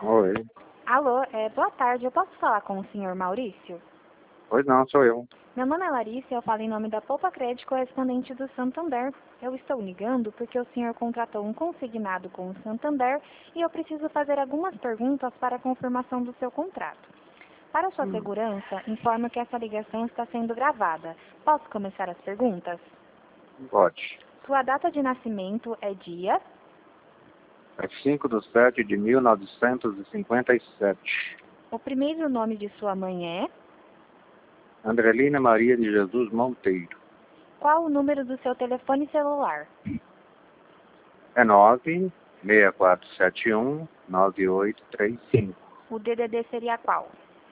Oi. Alô, boa tarde. Eu posso falar com o senhor Maurício? Pois não, sou eu. Meu nome é Larissa e eu falo em nome da Poupa Crédito correspondente do Santander. Eu estou ligando porque o senhor contratou um consignado com o Santander e eu preciso fazer algumas perguntas para a confirmação do seu contrato. Para sua segurança, informo que essa ligação está sendo gravada. Posso começar as perguntas? Pode. Sua data de nascimento é dia? É 5/7/1957. O primeiro nome de sua mãe é? Andrelina Maria de Jesus Monteiro. Qual o número do seu telefone celular? É 964719835. O DDD seria qual?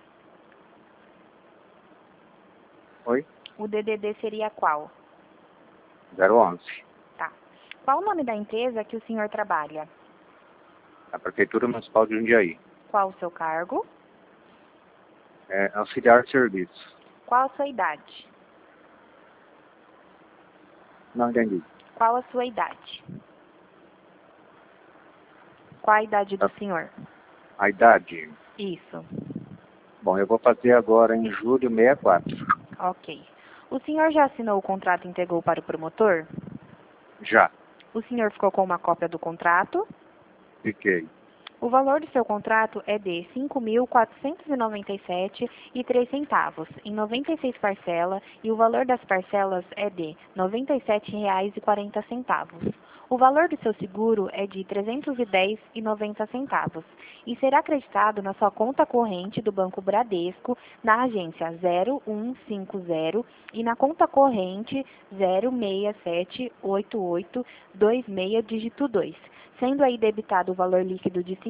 Oi? O DDD seria qual? 011. Tá. Qual o nome da empresa que o senhor trabalha? A Prefeitura Municipal de Jundiaí. Qual o seu cargo? É auxiliar de serviço. Qual a sua idade? Não entendi. Qual a sua idade? Qual a idade do senhor? A idade? Isso. Bom, eu vou fazer agora em julho 64. Ok. O senhor já assinou o contrato e entregou para o promotor? Já. O senhor ficou com uma cópia do contrato? Fiquei. O valor do seu contrato é de R$ 5.497,03, em 96 parcelas, e o valor das parcelas é de R$ 97,40. O valor do seu seguro é de R$ 310,90 e será acreditado na sua conta corrente do Banco Bradesco, na agência 0150 e na conta corrente 0678826, dígito 2. Sendo aí debitado o valor líquido de R$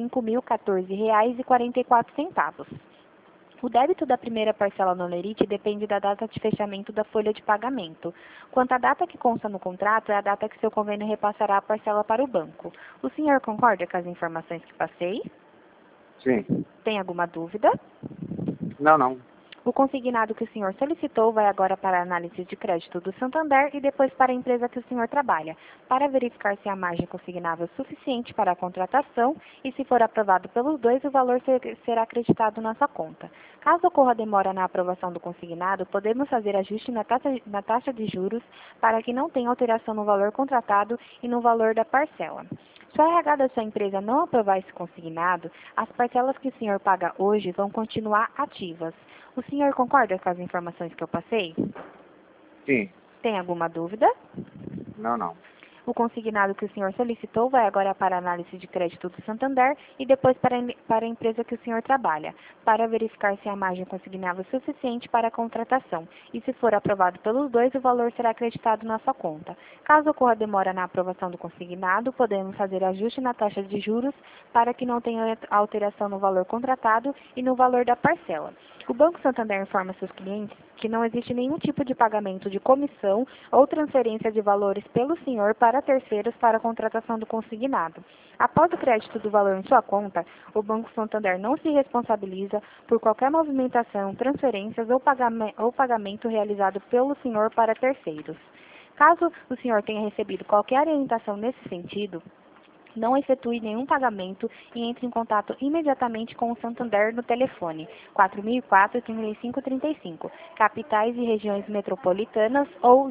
5.014,44. O débito da primeira parcela no Olerite depende da data de fechamento da folha de pagamento. Quanto à data que consta no contrato, é a data que seu convênio repassará a parcela para o banco. O senhor concorda com as informações que passei? Sim. Tem alguma dúvida? Não. O consignado que o senhor solicitou vai agora para a análise de crédito do Santander e depois para a empresa que o senhor trabalha, para verificar se a margem consignável é suficiente para a contratação e, se for aprovado pelos dois, o valor será acreditado na sua conta. Caso ocorra demora na aprovação do consignado, podemos fazer ajuste na taxa de juros para que não tenha alteração no valor contratado e no valor da parcela. Se o RH da sua empresa não aprovar esse consignado, as parcelas que o senhor paga hoje vão continuar ativas. O senhor concorda com as informações que eu passei? Sim. Tem alguma dúvida? Não. O consignado que o senhor solicitou vai agora para a análise de crédito do Santander e depois para a empresa que o senhor trabalha, para verificar se a margem consignável é suficiente para a contratação. E, se for aprovado pelos dois, o valor será acreditado na sua conta. Caso ocorra demora na aprovação do consignado, podemos fazer ajuste na taxa de juros para que não tenha alteração no valor contratado e no valor da parcela. O Banco Santander informa seus clientes que não existe nenhum tipo de pagamento de comissão ou transferência de valores pelo senhor para terceiros para a contratação do consignado. Após o crédito do valor em sua conta, o Banco Santander não se responsabiliza por qualquer movimentação, transferências ou pagamento realizado pelo senhor para terceiros. Caso o senhor tenha recebido qualquer orientação nesse sentido, não efetue nenhum pagamento e entre em contato imediatamente com o Santander no telefone 4004-3535, capitais e regiões metropolitanas, ou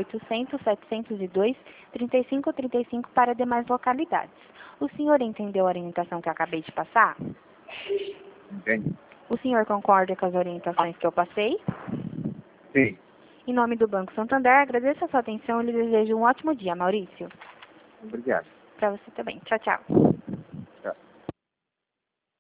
0800-702-3535 para demais localidades. O senhor entendeu a orientação que eu acabei de passar? Entendi. O senhor concorda com as orientações que eu passei? Sim. Em nome do Banco Santander, agradeço a sua atenção e lhe desejo um ótimo dia, Maurício. Obrigado. Para você também. Tchau, tchau.